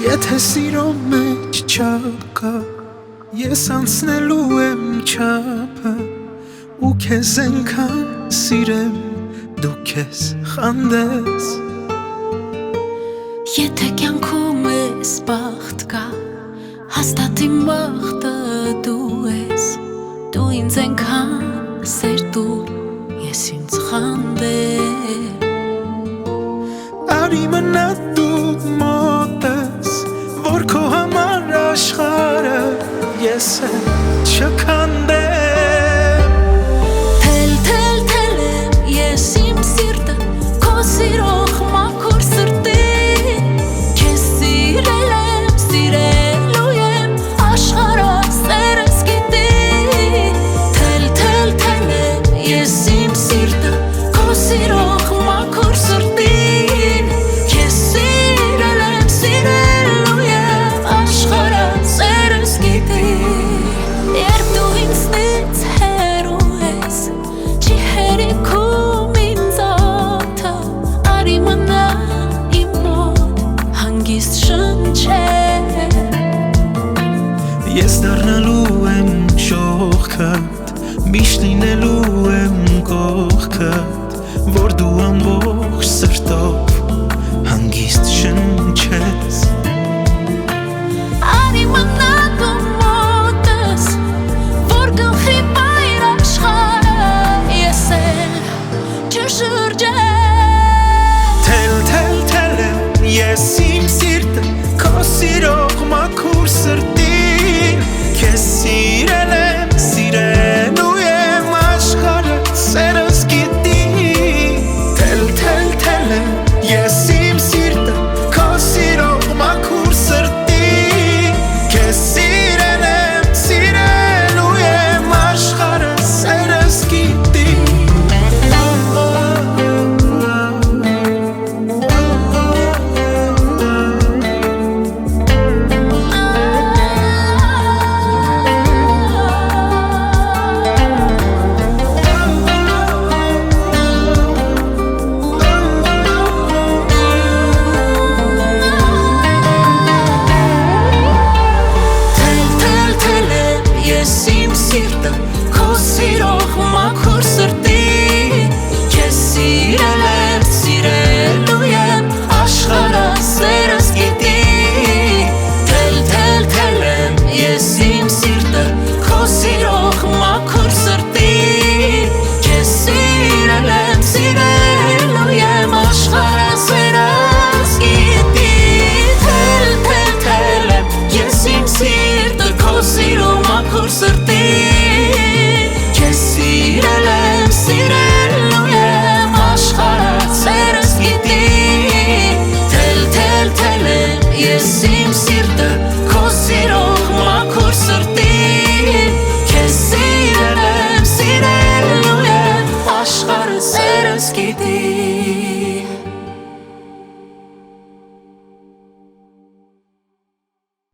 Եթե սիրո մեջ չափ կա, ես անցնելու եմ չափը ու քեզ այնքան սիրեմ, դու քեզ խանդես։ Եթե կյանքում ես բախտ կա, հաստատ իմ բախտը դու ես, դու ինձ այնքան սեր տուր, ես ինձ խանդեմ։ Արի մնա դու մոտս, որ քո համար աշխարհը ես եմ չքանդեմ։ Թել եմ ես իմ սիրտը, քո սիրող մաքուր սրտին, քեզ սիրել եմ, սիրելու եմ, աշխարհը սերս գիտի։ Թել եմ ես իմ սիրտը, քո սիրող մաքուր սրտին, քեզ սիրել եմ, սիրելու եմ, աշխարհը սերս գիտի։ Երբ դու ինձնից հեռու ես, չի հերիքում ինձ օդը, արի մնա իմ մոտ, հանգիստ շնչել։ Ես դառնալու եմ շողքդ, միշտ լինելու եմ կողքդ, որ դու ամբողջ սրտով հանգիստ շնչես։ Արի մնա դու մոտս, որ գլխի բայր աշխարհը ես էլ չշրջեմ։ Թել եմ ես իմ սիրտը, քո սիրո